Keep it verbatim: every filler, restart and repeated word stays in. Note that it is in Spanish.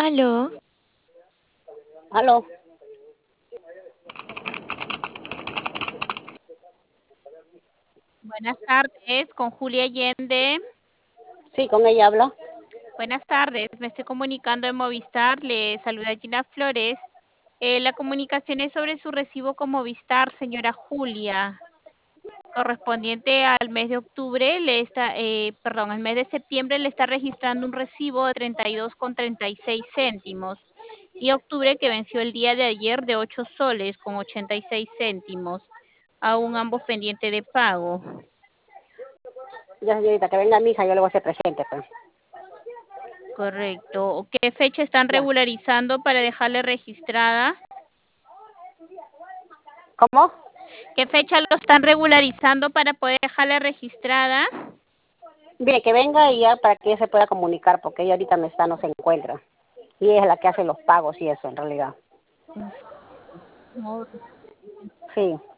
Aló, Aló, Buenas tardes, con Julia Allende. sí, con ella habla. Buenas tardes, me estoy comunicando de Movistar. Le saluda Gina Flores. Eh, la comunicación es sobre su recibo con Movistar, señora Julia, correspondiente al mes de octubre. Le está, eh, perdón, al mes de septiembre le está registrando un recibo de treinta y dos con treinta y seis céntimos. Y octubre, que venció el día de ayer, de ocho soles con ochenta y seis céntimos. Aún ambos pendientes de pago. Ya, señorita, que venga mi hija, yo le voy a hacer presente, pues. Correcto. ¿Qué fecha están Ya. regularizando para dejarle registrada? ¿Cómo? ¿Qué fecha lo están regularizando para poder dejarle registrada? Mire, que venga y ya para que ella se pueda comunicar, porque ella ahorita no está, no se encuentra. Y ella es la que hace los pagos y eso, en realidad. No, Sí.